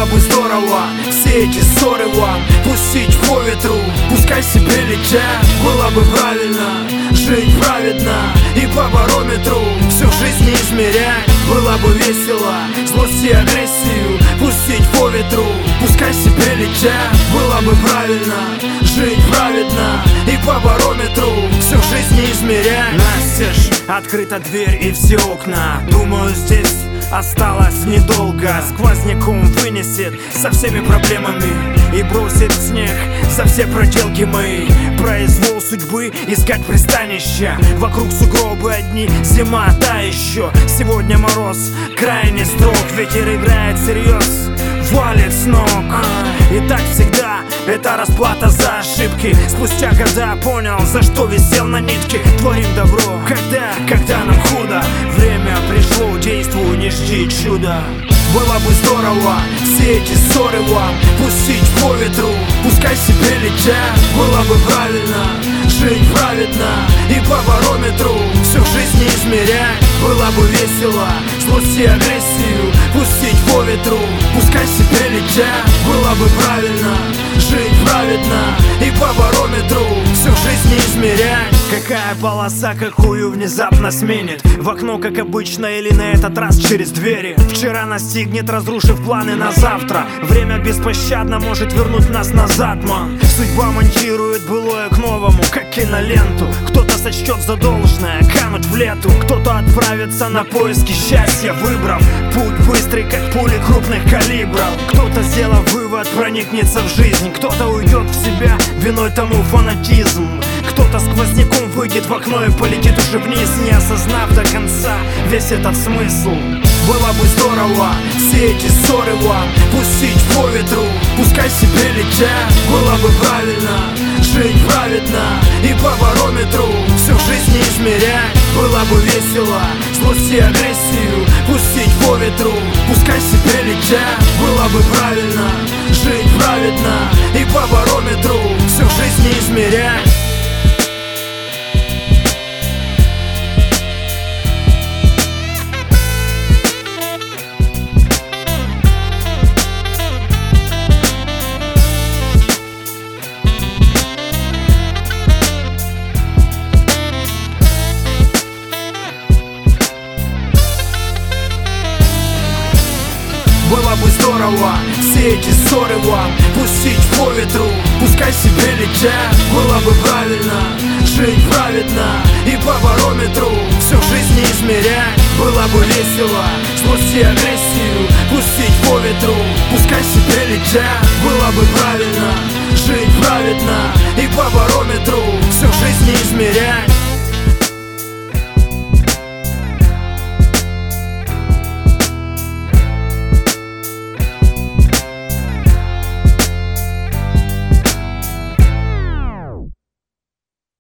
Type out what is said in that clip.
Было бы здорово все эти ссоры вам пустить по ветру, пускай себе летят. Было бы правильно жить праведно и по барометру всю жизнь не измерять. Было бы весело злость и агрессию пустить по ветру, пускай себе летят. Было бы правильно жить праведно и по барометру всю жизнь не измерять. Настежь открыта дверь и все окна, думаю, здесь осталось недолго. Сквозняком вынесет со всеми проблемами и бросит в снег за все проделки мои. Произвол судьбы искать пристанища, вокруг сугробы одни, зима та еще. Сегодня мороз крайне строг, ветер играет всерьез, валит с ног. И так всегда, это расплата за ошибки. Спустя года понял, за что висел на нитке. Творим добро, когда нам худо. Время пришло, действуй, не жди чуда. Было бы здорово все эти ссоры вам пустить по ветру, пускай себе летят. Было бы правильно жить праведно и по барометру всю жизнь не измерять. Было бы весело злость и агрессию пустить по ветру, пускай себе летят. Было бы правильно жить праведно и по барометру всю жизнь не измерять. Какая полоса какую внезапно сменит, в окно как обычно или на этот раз через двери. Вчера настигнет, разрушив планы на завтра. Время беспощадно может вернуть нас назад, ман. Судьба монтирует былое к новому, как киноленту. Кто-то сочтет за должное кануть в лету, кто-то отправится на поиски счастья, выбрав путь быстрый, как пули крупных калибров. Кто-то, сделав вывод, проникнется в жизнь, кто-то уйдет в себя, виной тому фанатизм. Кто-то сквозняком выйдет в окно и полетит уже вниз, не осознав до конца весь этот смысл. Было бы здорово все эти ссоры вам пустить по ветру, пускай себе летят. Было бы правильно жить праведно и по барометру всю жизнь не измерять. Было бы весело злость и агрессию пустить по ветру, пускай себе летят. Было бы правильно жить праведно и по барометру всю жизнь не измерять. Было бы здорово все эти ссоры вам пустить по ветру, пускай себе летят. Было бы правильно жить праведно и по барометру всю жизнь не измерять. Было бы весело злость и агрессию пустить по ветру, пускай себе летят. Было бы правильно